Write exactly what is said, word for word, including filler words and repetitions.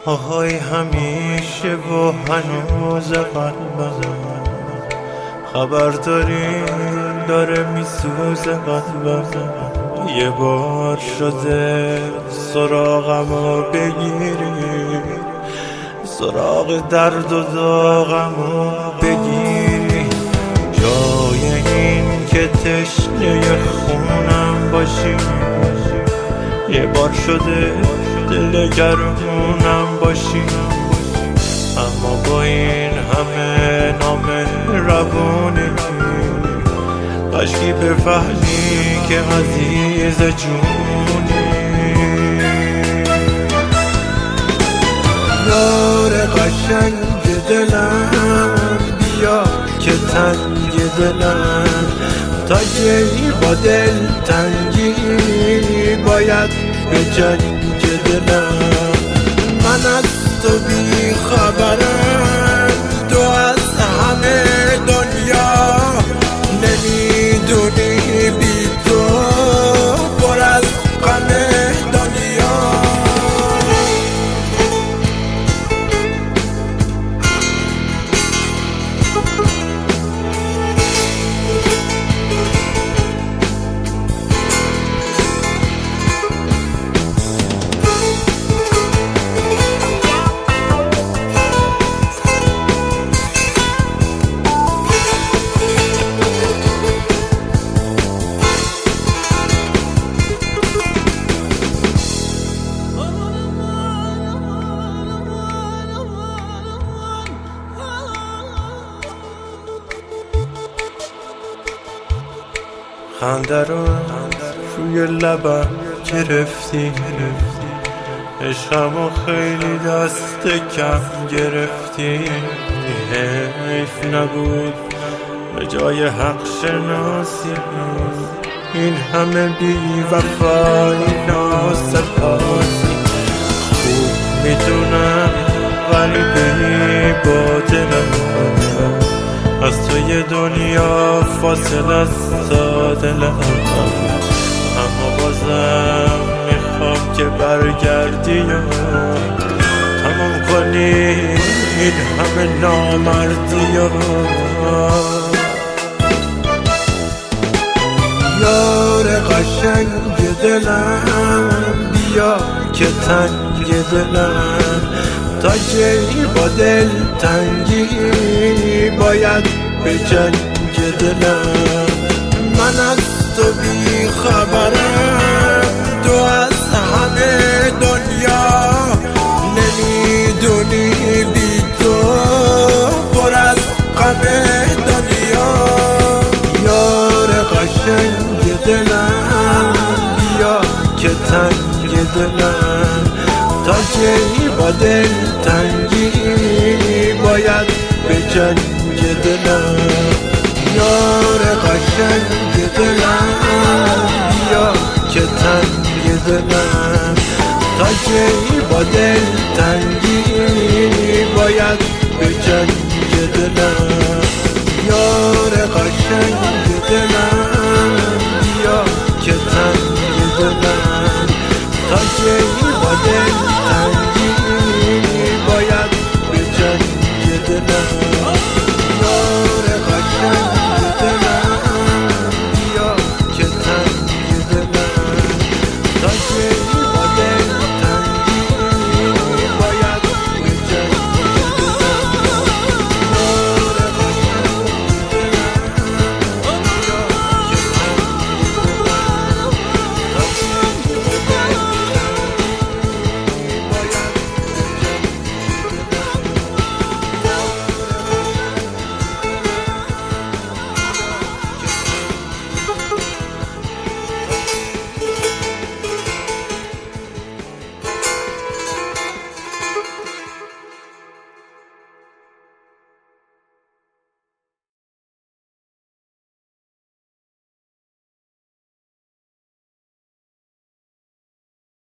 آهای همیشه و هنوز قلبم خبر داری داره میسوزه قلبم. یه بار شده سراغمو بگیری، سراغ درد و داغمو بگیری، جای این که تشنه خونم باشی. یه بار شده دل گرمونم باشی، اما با این همه نام روانی قشکی بفهمی که عزیز جونی. یار قشنگ دلم بیا که تنگ دلم، تا کی با دل تنگی باید به جنگ دلم. من از تو بی خبرم، تو از همه دنیا نمیدونی بی تو پر از غم دنیا. خنده رو روی لبم گرفتی، عشقمو خیلی دست کم گرفتی. حیف نبود به جای حق شناسی این همه بی وفایی ناسپاسی. خوب میدونم ولی بی با دلم از توی دنیا فاصله است تا دلم، اما بازم میخوام که برگردی و تمام کنی این همه نامردی. یار قشنگ دلم بیا که تنگ دلم، تا کی با دل تنگی باید به جنگ دلم. من از تو بی خبرم، تو از همه دنیا نمیدونی بی تو پر از غم دنیا. یار قشنگ دلم بیا که تنگ دلم، تا کی با دل تنگی باید به جنگ دلم. یار قشنگ دلم بیا که تنگ دلم، تا کی با دل تنگی باید به جنگ دلم. یار قشنگ دلم